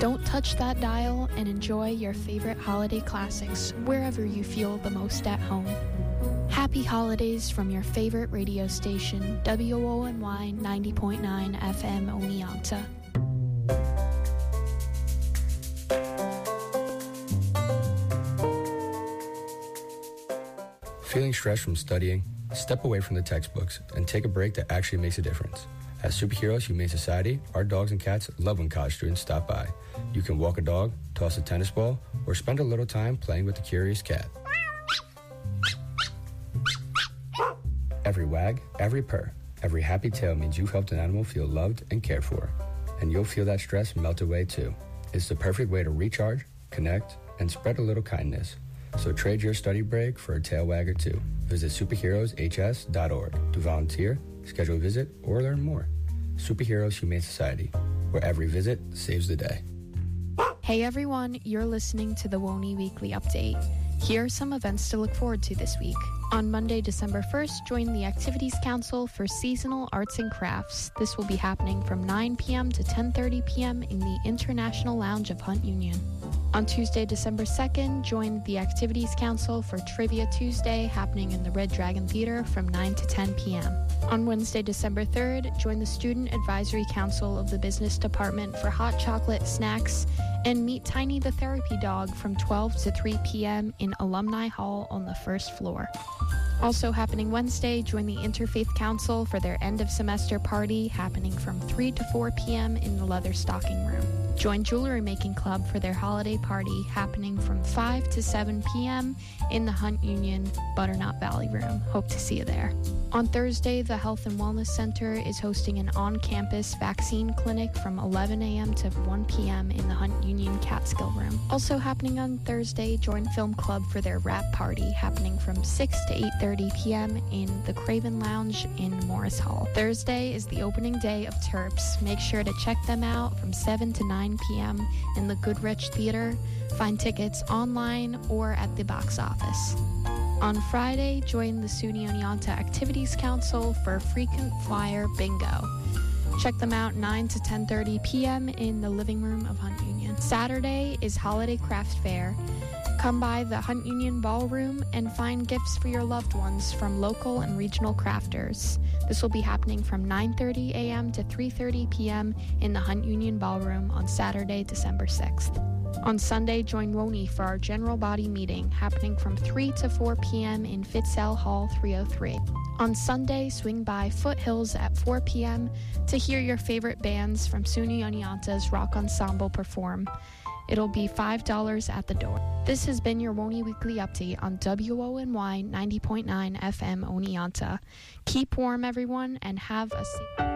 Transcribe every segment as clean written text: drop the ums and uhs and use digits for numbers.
Don't touch that dial and enjoy your favorite holiday classics wherever you feel the most at home. Happy holidays from your favorite radio station, WONY 90.9 FM Oneonta. Feeling stressed from studying? Step away from the textbooks and take a break that actually makes a difference. At Superheroes Humane Society, our dogs and cats love when college students stop by. You can walk a dog, toss a tennis ball, or spend a little time playing with the curious cat. Every wag, every purr, every happy tail means you've helped an animal feel loved and cared for. And you'll feel that stress melt away too. It's the perfect way to recharge, connect, and spread a little kindness. So trade your study break for a tail wag or two. Visit superheroeshs.org to volunteer, schedule a visit, or learn more. Superheroes Humane Society, where every visit saves the day. Hey everyone, you're listening to the WONY Weekly Update. Here are some events to look forward to this week. On Monday, December 1st, join the Activities Council for Seasonal Arts and Crafts. This will be happening from 9 p.m. to 10:30 p.m. in the International Lounge of Hunt Union. On Tuesday, December 2nd, join the Activities Council for Trivia Tuesday, happening in the Red Dragon Theater from 9 to 10 p.m. On Wednesday, December 3rd, join the Student Advisory Council of the Business Department for hot chocolate, snacks, and meet Tiny the Therapy Dog from 12 to 3 p.m. in Alumni Hall on the first floor. Also happening Wednesday, join the Interfaith Council for their end-of-semester party, happening from 3 to 4 p.m. in the Leather Stocking Room. Join Jewelry Making Club for their holiday party, happening from 5 to 7 p.m. in the Hunt Union Butternut Valley Room. Hope to see you there. On Thursday, the Health and Wellness Center is hosting an on-campus vaccine clinic from 11 a.m. to 1 p.m. in the Hunt Union Catskill Room. Also happening on Thursday, join Film Club for their wrap party, happening from 6 to 8:30 p.m. in the Craven Lounge in Morris Hall. Thursday is the opening day of Terps. Make sure to check them out from 7 to 9 p.m. in the Goodrich Theater. Find tickets online or at the box office. On Friday, join the SUNY Oneonta Activities Council for Frequent Flyer Bingo. Check them out 9 to 10:30 p.m. in the living room of Hunt Union. Saturday is Holiday Craft Fair. Come by the Hunt Union Ballroom and find gifts for your loved ones from local and regional crafters. This will be happening from 9:30 a.m. to 3:30 p.m. in the Hunt Union Ballroom on Saturday, December 6th. On Sunday, join WONY for our general body meeting, happening from 3 to 4 p.m. in Fitzell Hall 303. On Sunday, swing by Foothills at 4 p.m. to hear your favorite bands from SUNY Oneonta's Rock Ensemble perform. It'll be $5 at the door. This has been your WONY Weekly Update on WONY 90.9 FM Oneonta. Keep warm, everyone, and have a safe...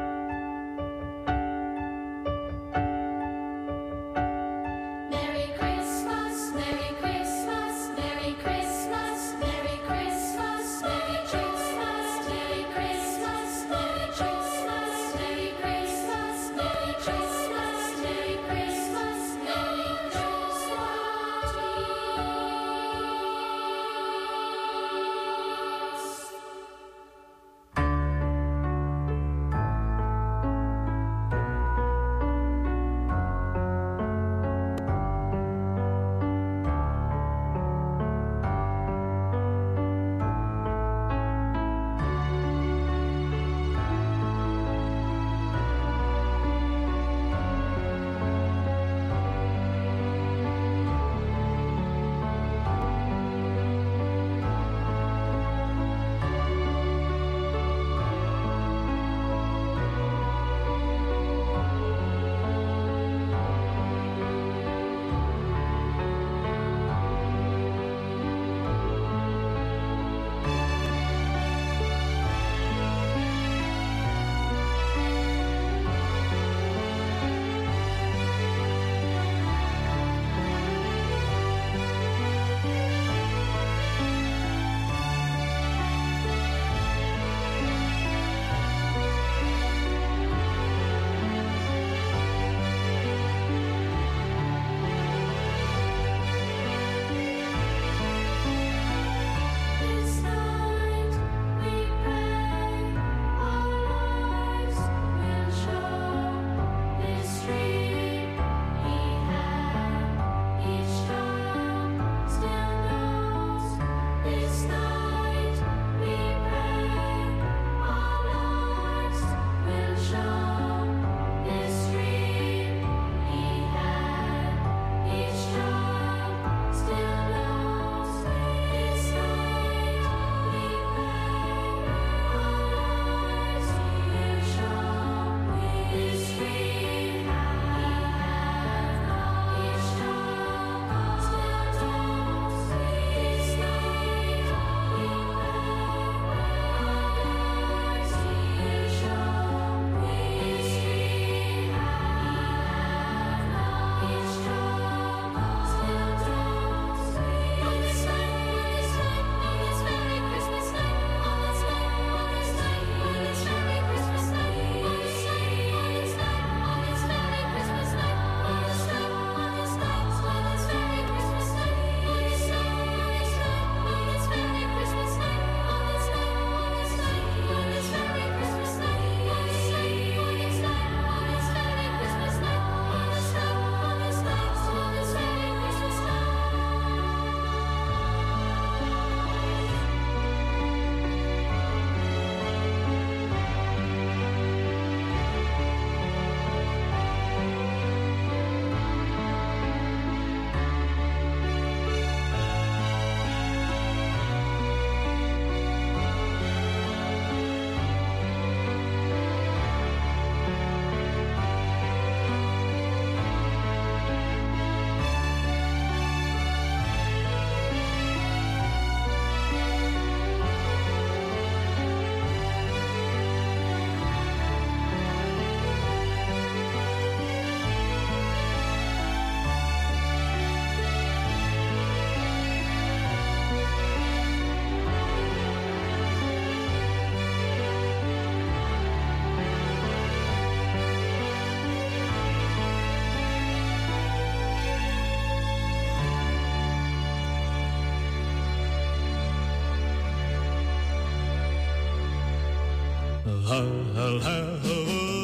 I'll have a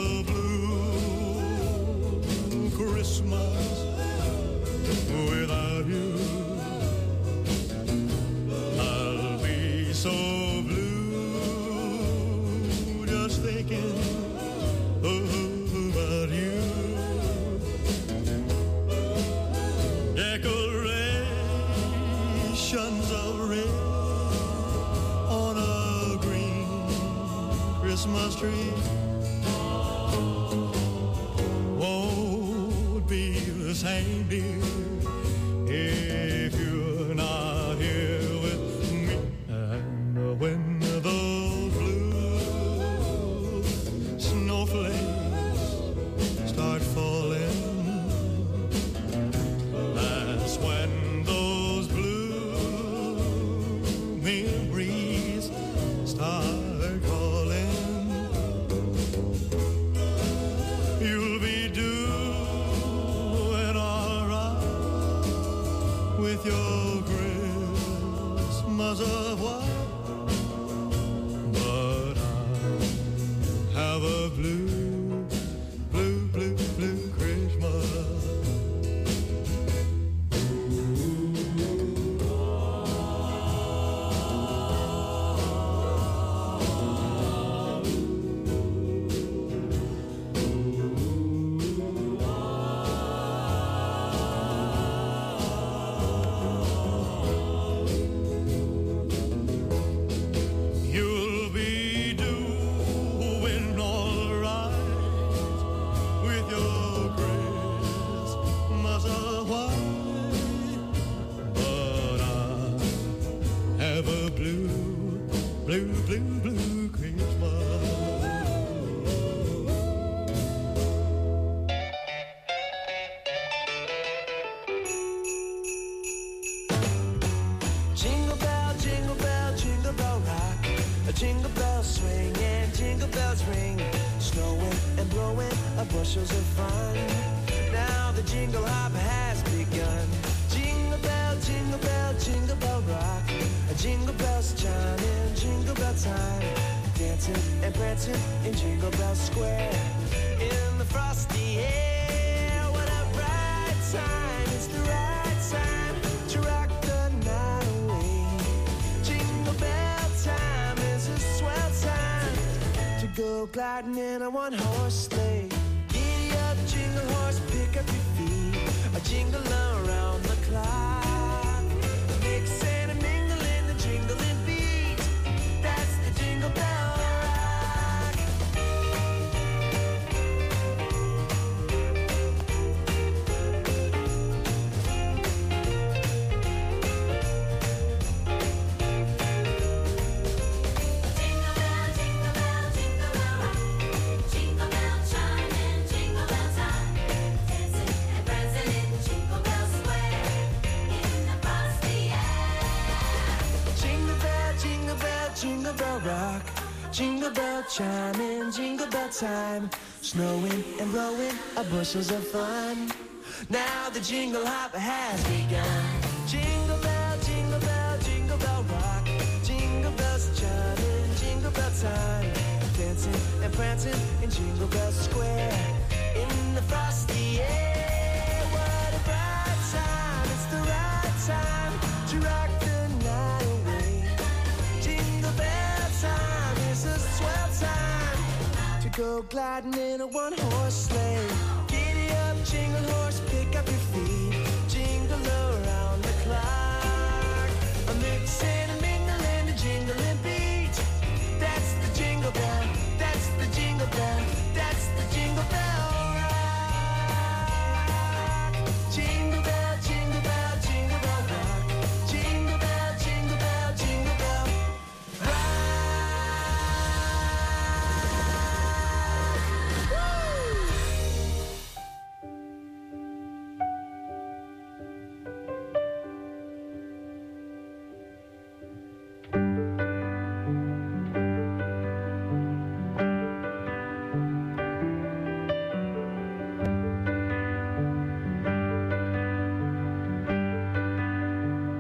blue Christmas without you. I'll be so blue just thinking about you. Decorations of red on a green Christmas tree won't be the same, dear, if you're not here with me. And when those blue snowflakes start falling, that's when those blue memories start calling. You'll be doing all right with your Christmas of white, but I have a blue, blue, blue, blue Christmas. You'll be doing all right with your Christmas of white, but I have a blue, blue, blue, blue Christmas. Jingle bell, jingle bell, jingle bell rock. A jingle bell swing and jingle bells ring. Snowing and blowing bushels of fun. Now the jingle hop has begun. Jingle bell, jingle bell, jingle bell rock. A jingle bells chiming, jingle bell time. Dancing and prancing in Jingle Bell Square. In the frosty air, what a bright time. It's the right time to rock the night away. Jingle bell time is a swell time to go gliding in a one-horse sleigh. Giddy up, jingle horse, pick up your feet. A jingle around the clock. Mix and a mingle in the jingling beat. That's the Jingle Bell Rock. Jingle bell chime and jingle bell time, dancing and prancing in Jingle Bell Square, in the frosty air. Jingle bell, jingle bell, jingle bell rock. Jingle bell chiming, jingle bell time. Snowing and blowing bushels of fun. Now the jingle hop has begun. Jingle bell, jingle bell, jingle bell rock. Jingle bells chiming, jingle bell time. Dancing and prancing in Jingle Bell Square. In the frosty air, what a bright time. It's the right time to rock the night away. Jingle bell time is a swell time to go gliding in a one-horse sleigh. Giddy up, jingle horse, pick up your feet. Jingle around the clock. A mix and a mingle and a jingling beat. That's the jingle bell. That's the jingle bell. That's the Jingle Bell Rock. Jingle bell, jingle bell, jingle bell rock. Jingle bell, jingle bell, jingle bell rock.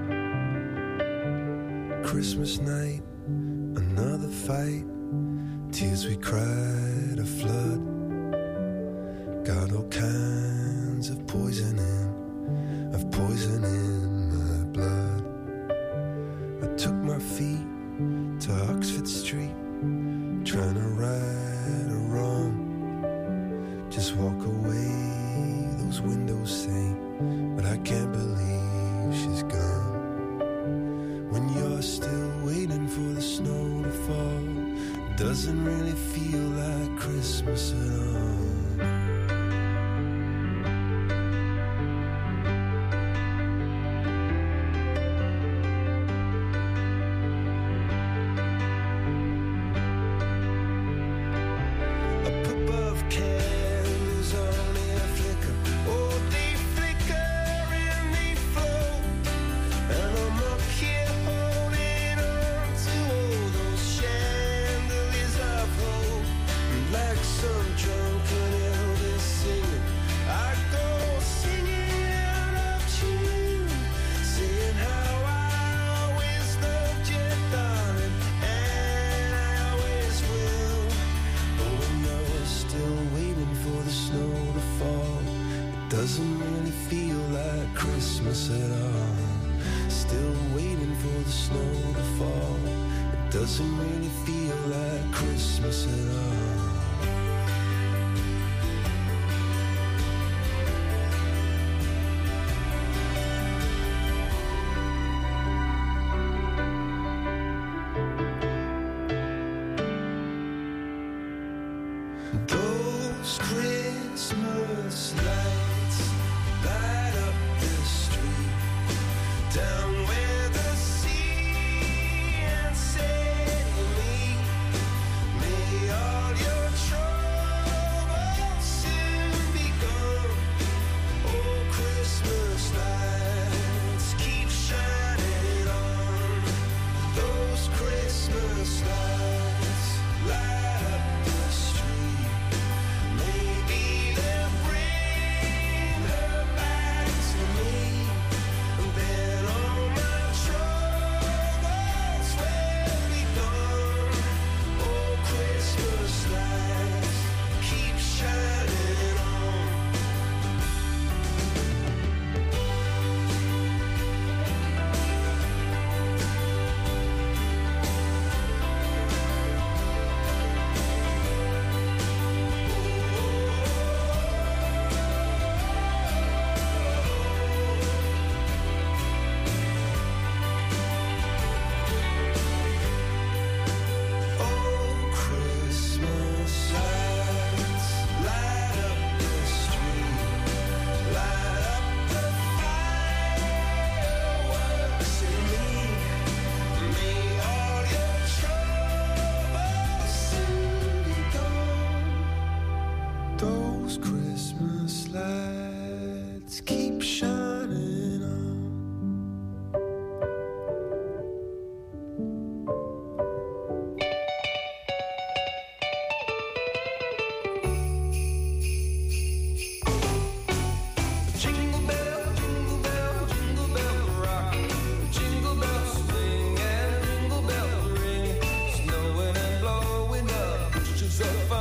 Christmas night, another fight. Tears we cried a flood. Got all kinds of poison in my blood. I took my feet to Oxford Street, trying to right a wrong. Just walk away, those windows say, but I can't believe she's gone. When you're still waiting for the snow to fall, it doesn't really feel like Christmas at all.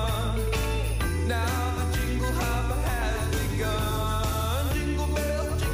Now the jingle hop has begun. Jingle bells,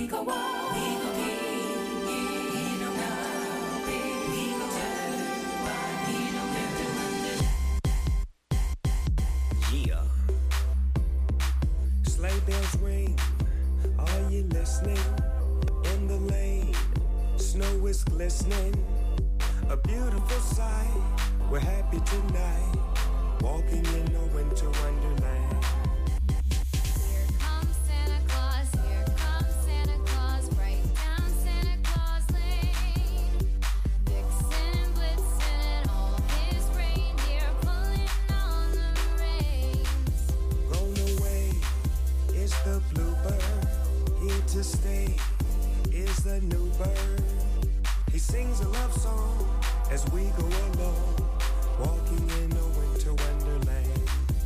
go walk, we go keep, he don't know, we go turn, he don't care to understand. Yeah. Sleigh bells ring. Are you listening? In the lane, snow is glistening. A beautiful sight. We're happy tonight. Walking in a winter wonderland. Here comes Santa Claus, right down Santa Claus Lane. Vixen and Blitzen and all his reindeer pulling on the reins. Blown away is the bluebird. Here to stay is the new bird. He sings a love song as we go along, walking in a winter wonderland.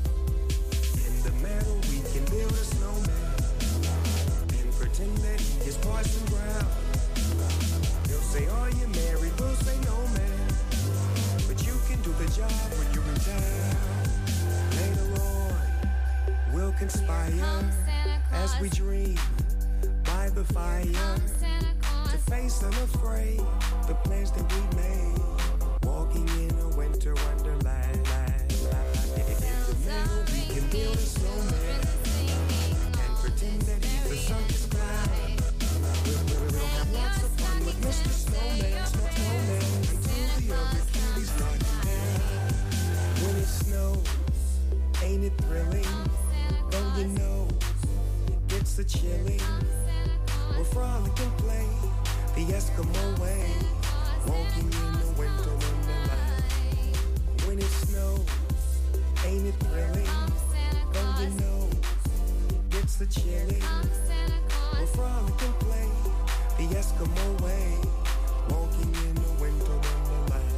In the meadow we can build a snowman and pretend that he is Parson Brown. He'll say, are you married? We'll say, no, man. But you can do the job when you're in town. Later on, we'll conspire as we dream by the fire to face unafraid the plans that we made. Walking in a winter wonderland. In the middle we can build a snowman and pretend that he's the circus clown. We'll have lots of fun with Mr. Snowman, Snowman, until the other cuties knock him down. When it snows, ain't it thrilling? Though you know it's a chilling. We'll frolic and play the Eskimo way, walking in the winter wonderland. When it snows, ain't it thrilling? Though you know it's a chilling. We'll frolic and play the Eskimo way, walking in the winter wonderland.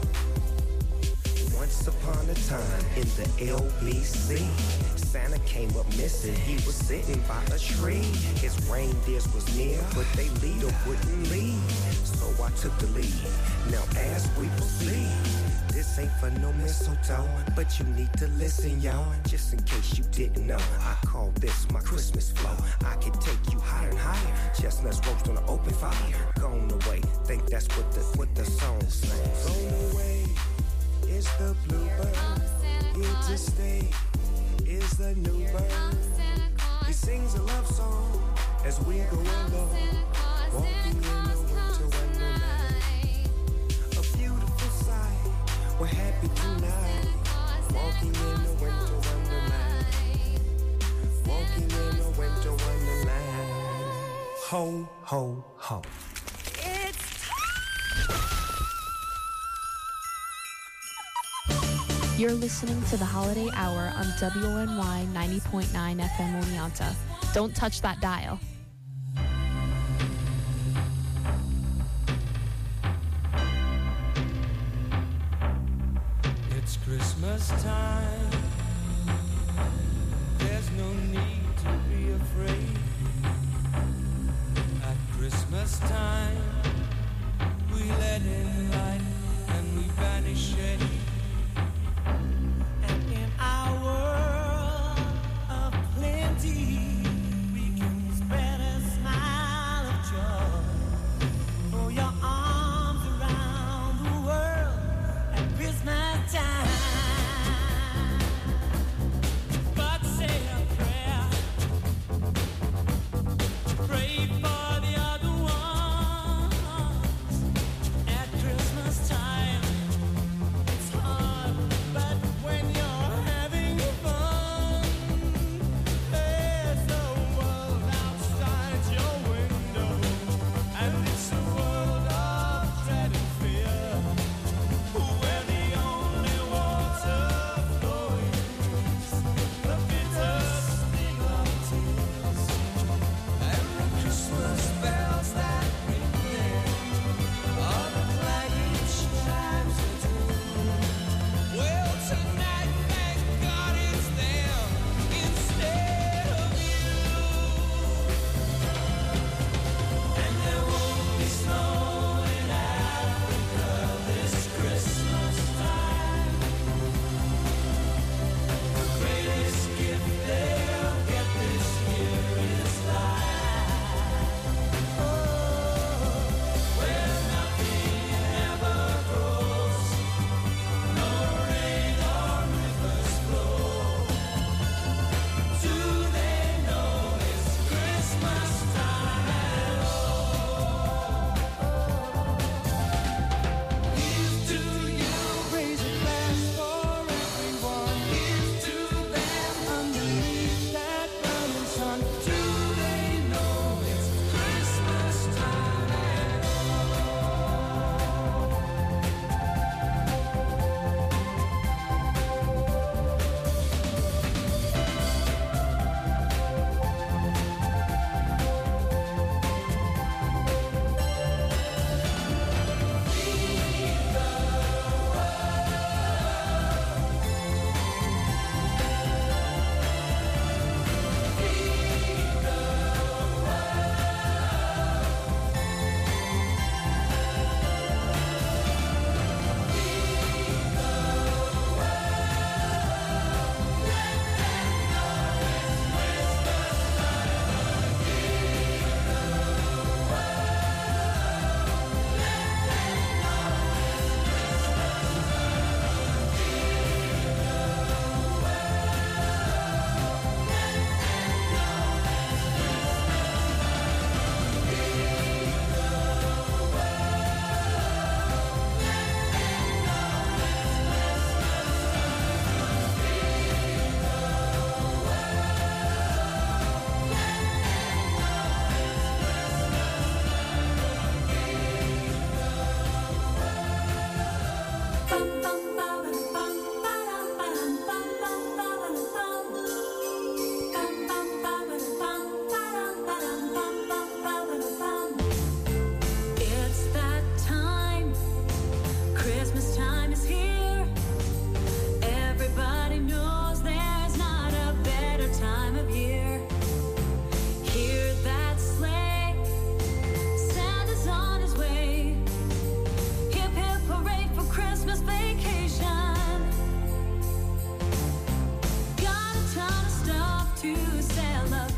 Once upon a time in the LBC, Santa came up missing. He was sitting by a tree. His reindeers was near, but they leader wouldn't lead. So I took the lead. Now as we proceed, this ain't for no mistletoe, but you need to listen, y'all. Just in case you didn't know, I call this my Christmas flow. I can take you higher and higher. Chestnuts roast on an open fire. Gone away, think that's what the song sings. Gone away is the bluebird. Here to stay is the new bird. He sings a love song as we go along, walking in a winter wonderland. A beautiful sight, we're happy tonight, walking in a winter wonderland. Walking in a winter wonderland. Ho, ho, ho. You're listening to the Holiday Hour on WNY 90.9 FM Oneonta. Don't touch that dial. It's Christmas time. There's no need to be afraid. At Christmas time, we let in light and we banish shade. And in our world of plenty, we can spread a smile of joy. Throw your arms around the world at Christmas time.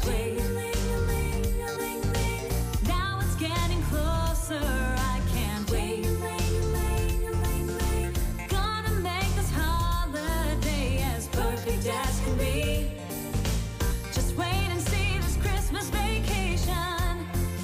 wait. Now it's getting closer, I can't wait. Gonna make this holiday as perfect as can be. Just wait and see this Christmas vacation.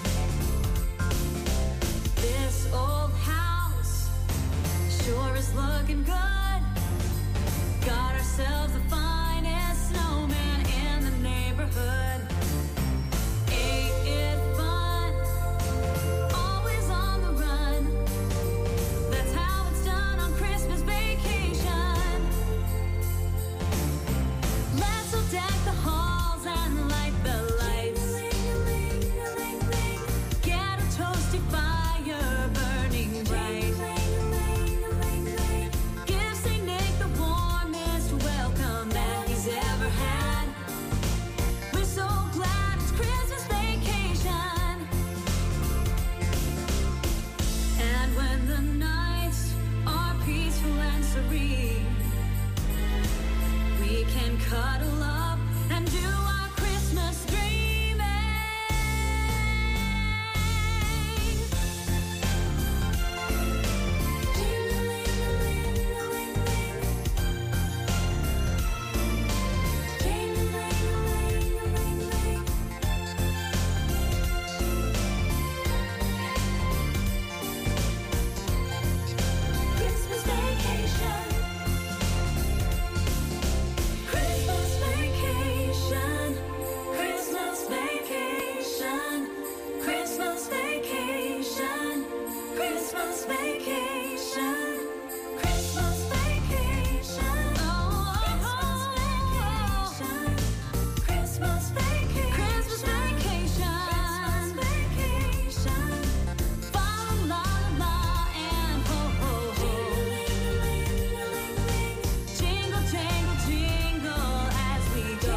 This old house sure is looking good. Got ourselves the finest snowman in the neighborhood. Ain't it fun? Always on the run. That's how it's done on Christmas vacation. Let's all deck the halls and light the lights. Get a toasty fire burning bright. Give St. Nick the warmest welcome that he's ever had. We're so glad it's Christmas vacation. And when the nights are peaceful and serene, we can cuddle up and do our Christmas dreaming. Christmas vacation. Christmas vacation. Christmas vacation. Christmas vacation. Christmas vacation. Christmas vacation. Christmas vacation. Christmas vacation. Fa la la and ho ho ho. Jingle jangle jingle as we go.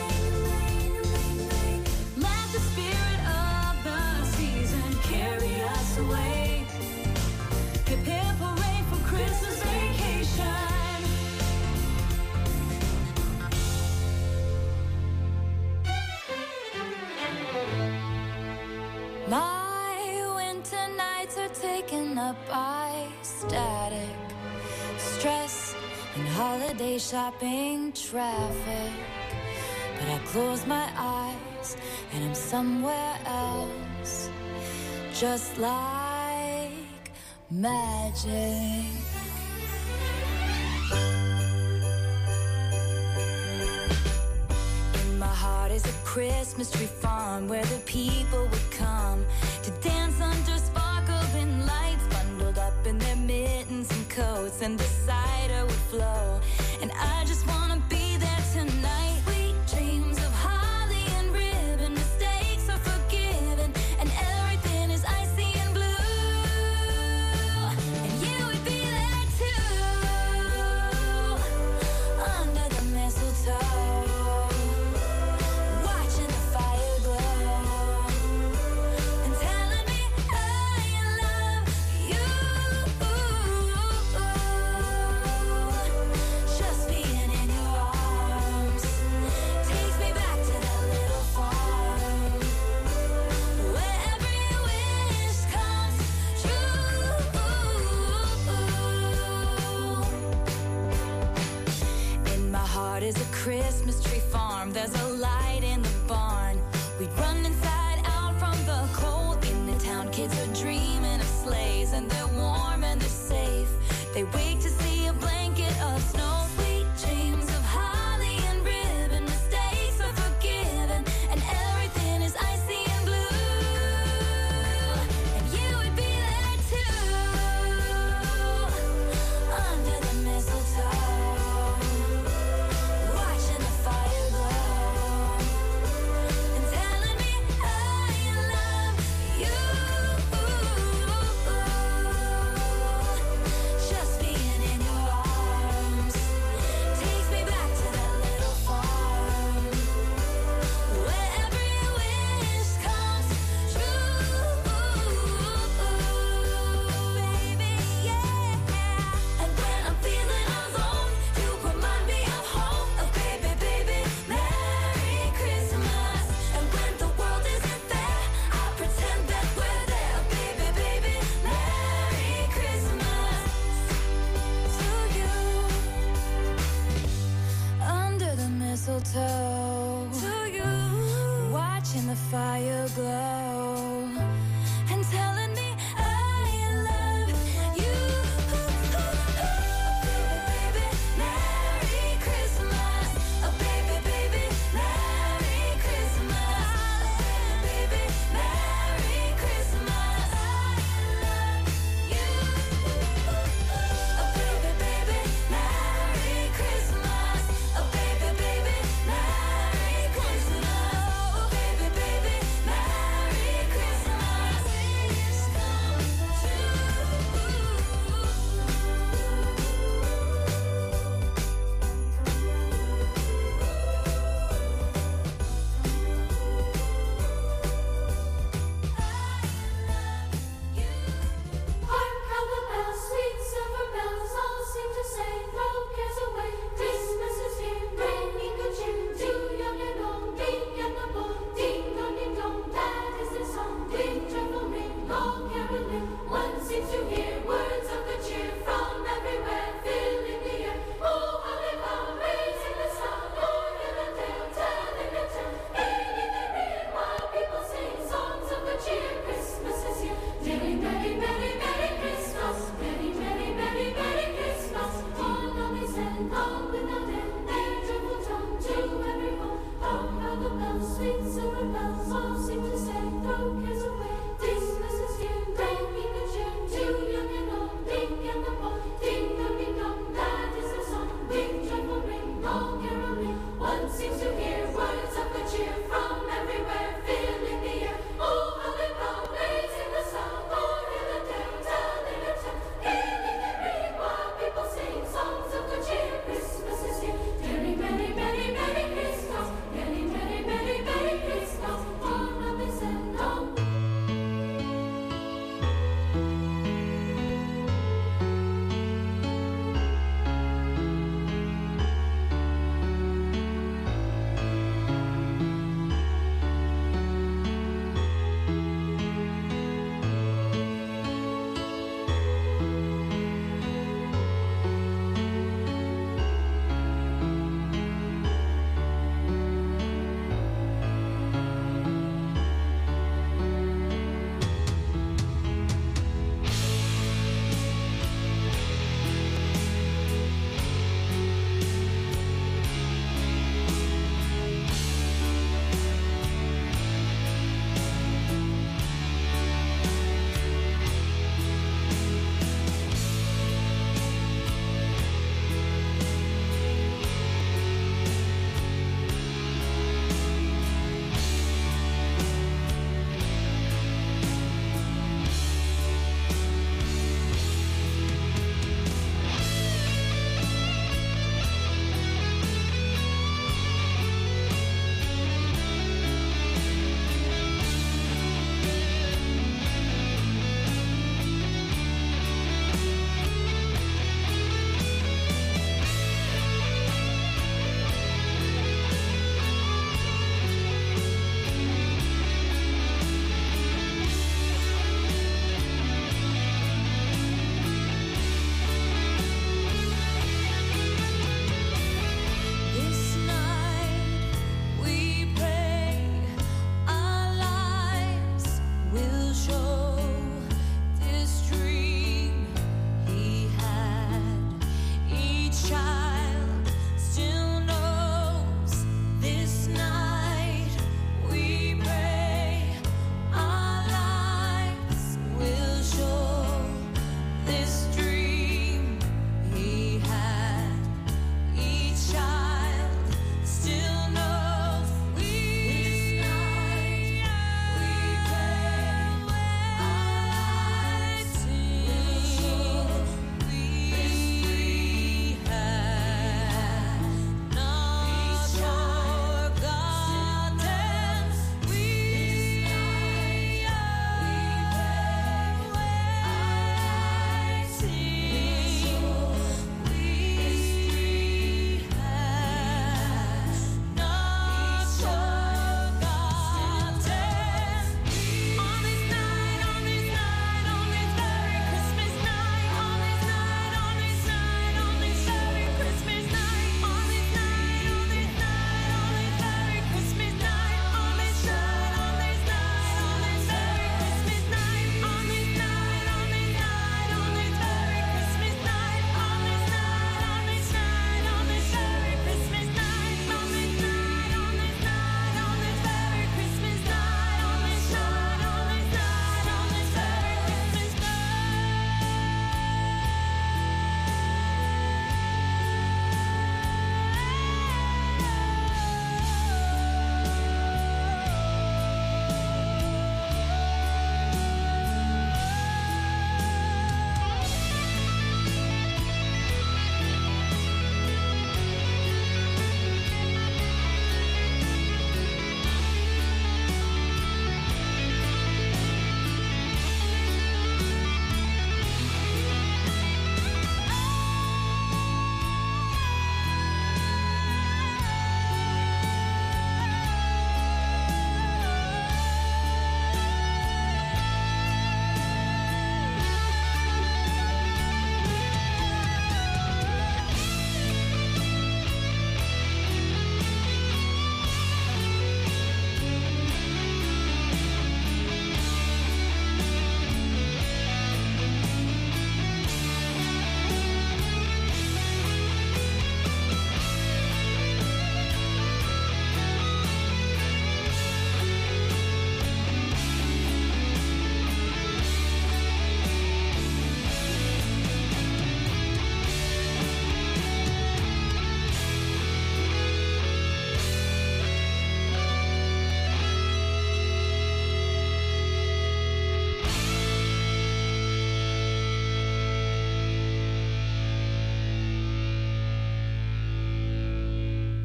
Let the spirit of the season carry us away. Hip hip hooray for Christmas vacation. My winter nights are taken up by static, stress, and holiday shopping traffic. But I close my eyes and I'm somewhere else, just like magic. In my heart is a Christmas tree farm where the people would come to dance under sparkling lights, bundled up in their mittens and coats, and the cider would flow. And I just wanna be there tonight. Sweet dreams of holly and ribbon, mistakes are forgiven, and everything is icy and blue. And you would be there too, under the mistletoe, watching the fire glow, and telling me I love you. Just being in your arms takes me back to that little farm where every wish comes true. In my heart is a Christmas tree farm. There's a light in the barn. We'd run inside out from the cold. In the town, kids are dreaming of sleighs, and they're warm and they're safe. They wake to see a blanket of snow. Sweet dreams of holly and ribbon, mistakes are forgiven, and everything is icy and blue. And you would be there too, under the mistletoe, watching the fire glow, and telling me I love you. Just being go. To you, watching the fire glow and telling me I love you. Baby, Merry Christmas. Oh, baby, baby, Merry Christmas. Baby, Merry Christmas. I love you. Oh, baby, baby, Merry Christmas. Oh, baby, baby, Merry Christmas. Oh, baby, baby, Merry Christmas.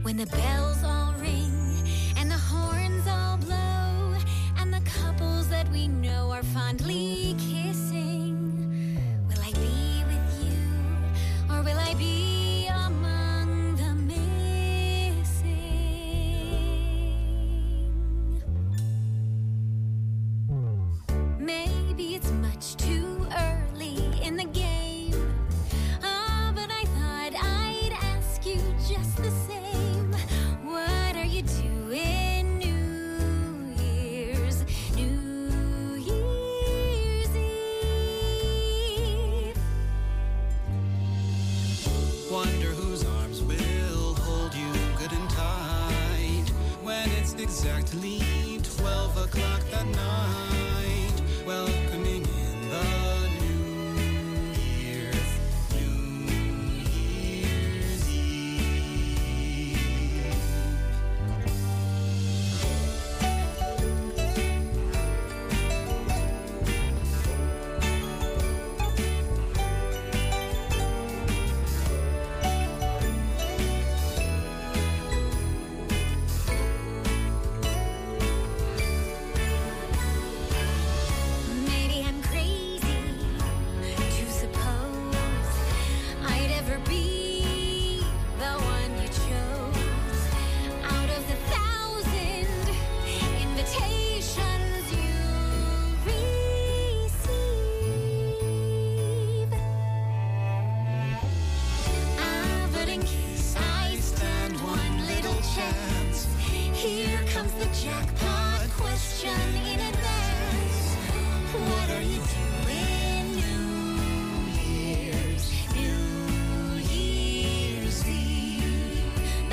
When the bells all ring and the horns all blow and the couples that we know are fondly kissing, will I be with you or will I be among the missing? Maybe it's much too early in the game. Oh, but I thought I'd ask you just the same. What are you doing New Year's Eve? Wonder whose arms will hold you good and tight when it's exactly 12 o'clock that night, welcoming in the New Year's Eve. Maybe I'm crazy to suppose I'd ever be the one you chose out of the 1,000 invitations you receive. But in case I stand one little chance, here comes the jackpot question in advance. What are you doing New Year's Eve?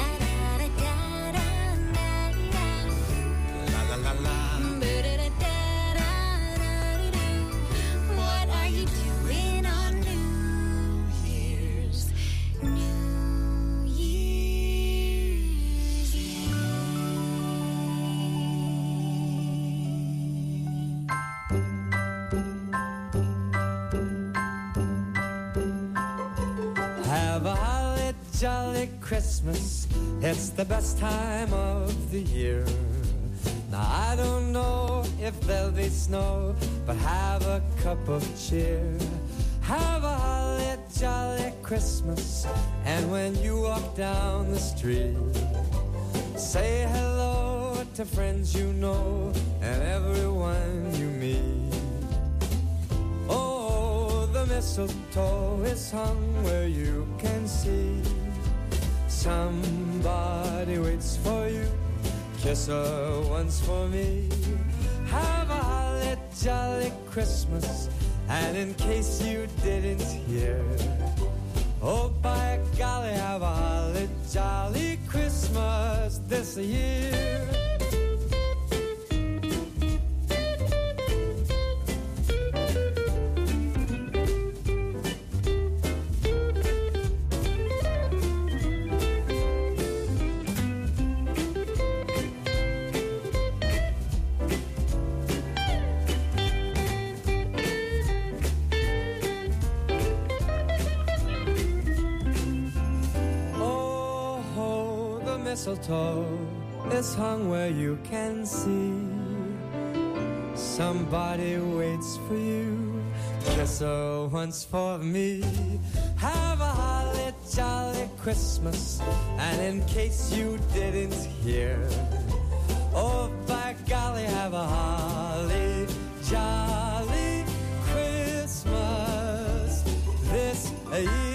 Ba-da-da-da-da-da-da. La la la la. Ba-da-da-da-da-da-da. What are you doing on New Year's Have a holly jolly Christmas. It's the best time of the year. Now I don't know if there'll be snow, but have a cup of cheer. Have a holly jolly Christmas. And when you walk down the street, say hello to friends you know and everyone you meet. Oh, the mistletoe is hung where you can see. Somebody waits for you. Kiss her once for me. Have a holly jolly Christmas. And in case you didn't hear, oh, by golly, have a holly jolly Christmas this year. Mistletoe is hung where you can see. Somebody waits for you. Kiss her once for me. Have a holly jolly Christmas. And in case you didn't hear, oh, by golly, have a holly jolly Christmas this year.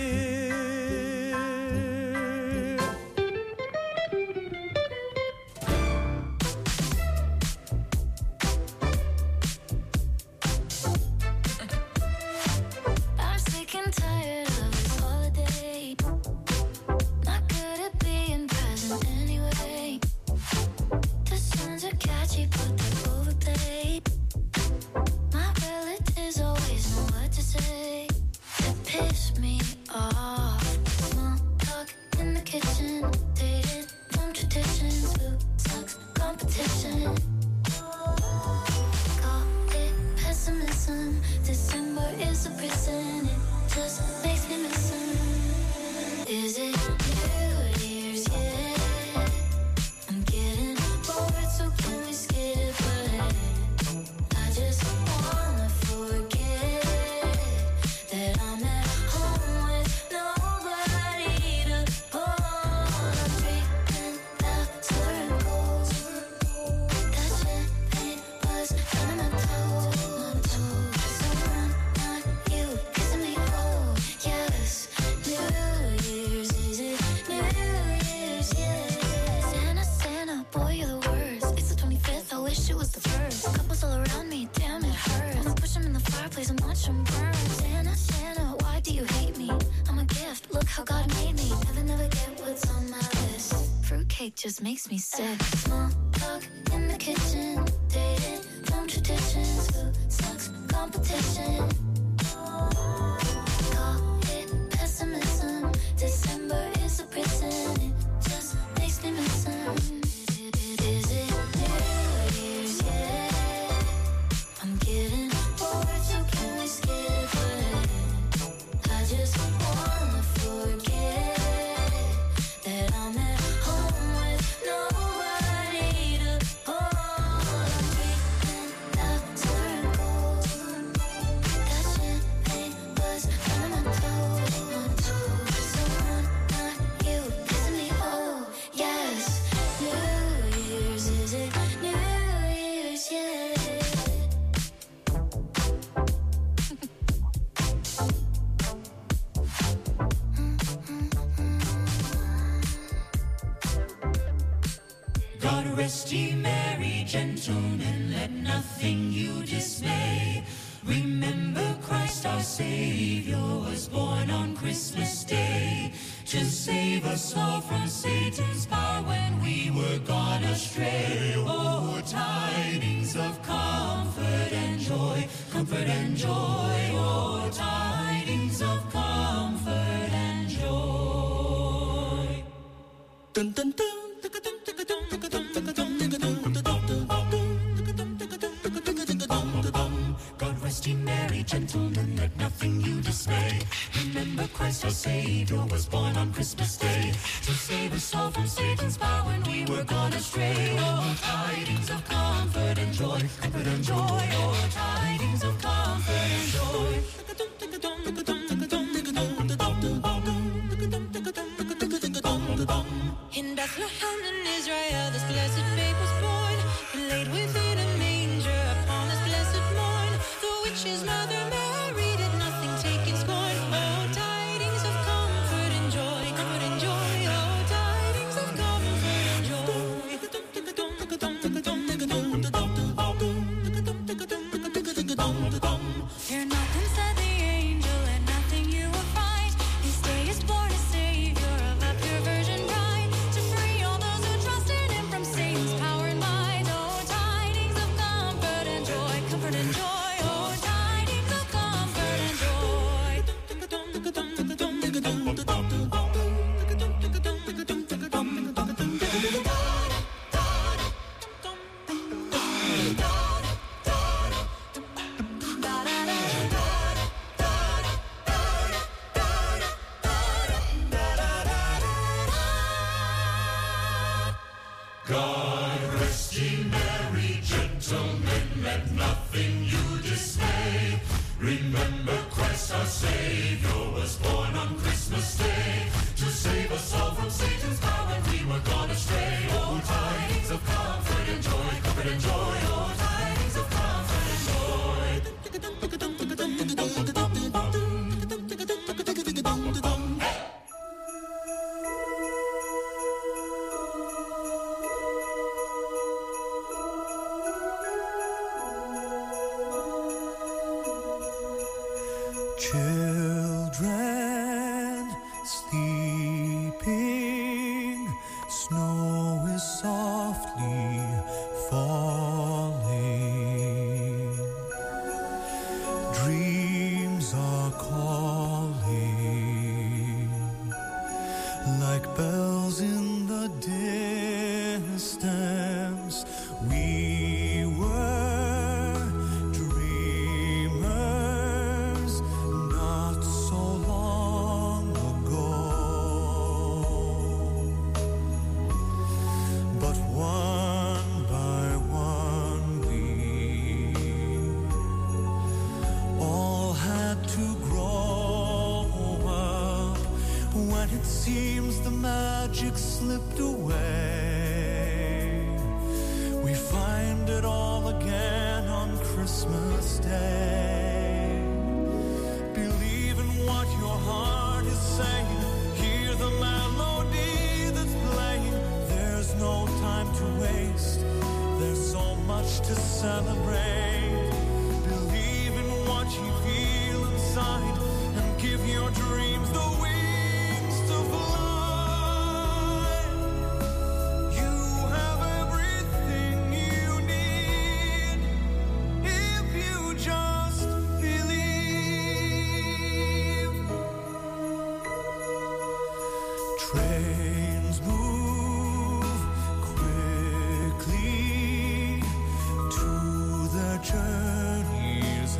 I'm sick and tired of this holiday. Not good at being present anyway. The songs are catchy, but they're overplayed. My relatives always know what to say. It pissed me off. Small talk in the kitchen. Dated from traditions. Who sucks competition? Call it pessimism. December is a prison. It just makes me miss him. Is it New Year's yet? wish it was the first. Couples all around me, damn it hurts. Wanna push them in the fireplace and watch them burn. Santa, Santa, why do you hate me? I'm a gift, look how God made me. Never get what's on my list. Fruitcake just makes me sick. Small talk in the kitchen, dating, no traditions. Food sucks, competition. Call it pessimism. December is a prison. It just makes me miss him. Is it New Year's yet? I'm getting bored, so can we skip it? I just wanna forget that I'm at home with nobody to hold. Breathing out circles. That champagne was on my toes. Someone not you kissing me, oh yes. New Year's, is it New Year's yet? God rest ye merry gentlemen, let nothing you dismay. Remember Christ our Savior was born on Christmas Day to save us all from Satan's power when we were gone astray. Oh, tidings of comfort and joy, comfort and joy. Oh, tidings of comfort and joy. Dun, dun, dun. God rest ye merry gentlemen, let nothing you dismay. Remember Christ our Savior was born on Christmas Day to save us all from Satan's power when we were gone astray. Oh, tidings of comfort and joy, comfort and joy. Oh, tidings of comfort and joy. In Bethlehem in Israel, this blessed babe was born, and laid within a manger upon this blessed morn. The witch's mother Mary did nothing take in scorn. Oh, tidings of comfort and joy, comfort and joy. Oh, tidings of comfort and joy. Fear nothing, said the angel, and nothing you will find. This day is born a Savior of a pure virgin bride, to free all those who trust in him from Satan's power and might. Oh, tidings of comfort and joy, comfort and joy. Oh, tidings of comfort and joy. God rest ye merry gentlemen, let nothing you dismay. Remember Christ our Savior was born on Christmas Day to save us all from Satan's power when we were gone astray. Oh, tidings of comfort and joy, comfort and joy. Oh, tidings of comfort and joy. Children sleeping, snow is softly falling. Dreams are calling like bells in the distance. We were dreamers not so long ago, but one by one we all had to grow up. When it seems the magic slipped away, we find it all again on Christmas Day. Believe in what your heart is saying. Hear the melody that's playing. There's no time to waste. There's so much to celebrate. Believe in what you feel inside and give your dreams the wings to fly. You have everything you need if you just believe. Trains move quickly to the journey's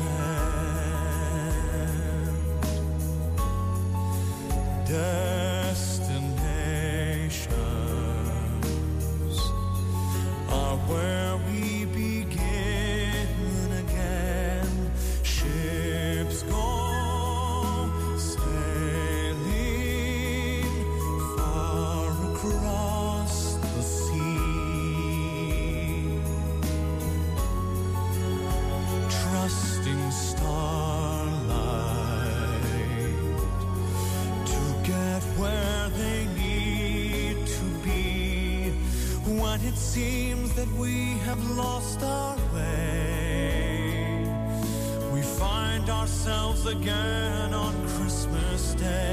end. Destinations are where we begin again. Ships go sailing far across the sea, trusting starlight to get where they need to be. When it seems that we have lost our way, we find ourselves again on Christmas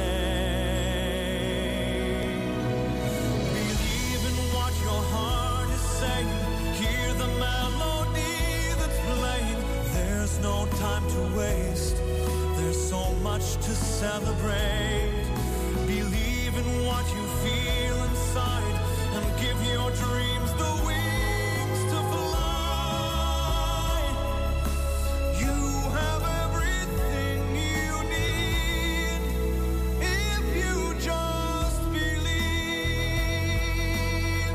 Day. Believe in what your heart is saying. Hear the melody that's playing. There's no time to waste. There's so much to celebrate. Believe in what you feel inside and give your dreams the wings to fly. You have everything you need if you just believe.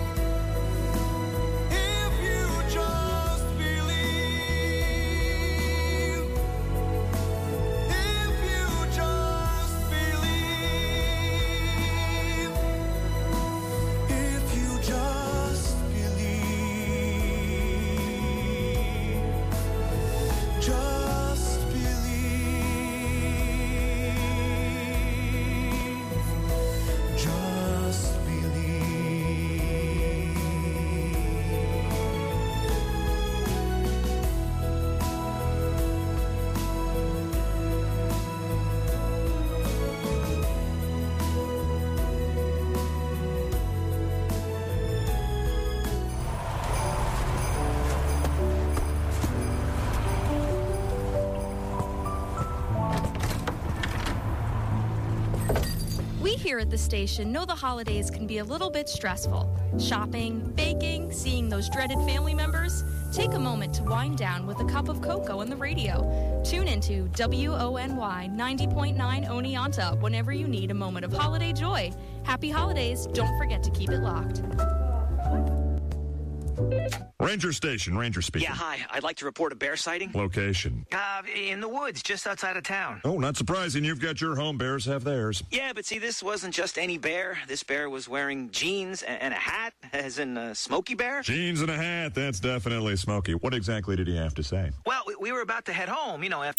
If you just believe. If you just believe. If you just believe. Just believe. Just believe. We here at the station know the holidays can be a little bit stressful. Shopping, baking, seeing those dreaded family members. Take a moment to wind down with a cup of cocoa on the radio. Tune into WONY 90.9 Oneonta whenever you need a moment of holiday joy. Happy holidays. Don't forget to keep it locked. Ranger Station, Ranger speaking. Yeah, hi. I'd like to report a bear sighting. Location. In the woods, just outside of town. Oh, not surprising. You've got your home. Bears have theirs. Yeah, but see, this wasn't just any bear. This bear was wearing jeans and a hat, as in Smokey Bear. Jeans and a hat. That's definitely Smokey. What exactly did he have to say? Well, we were about to head home, after